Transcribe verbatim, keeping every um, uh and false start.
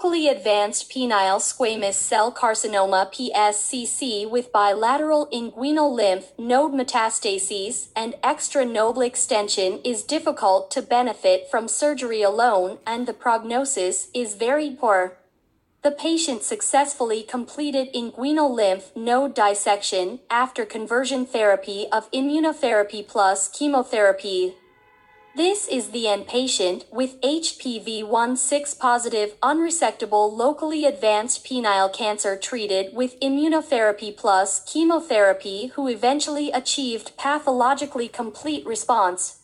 locally advanced penile squamous cell carcinoma P S C C with bilateral inguinal lymph node metastases and extranodal extension is difficult to benefit from surgery alone, and the prognosis is very poor. The patient successfully completed inguinal lymph node dissection after conversion therapy of immunotherapy plus chemotherapy. This is the N patient with H P V sixteen positive unresectable locally advanced penile cancer treated with immunotherapy plus chemotherapy who eventually achieved pathologically complete response.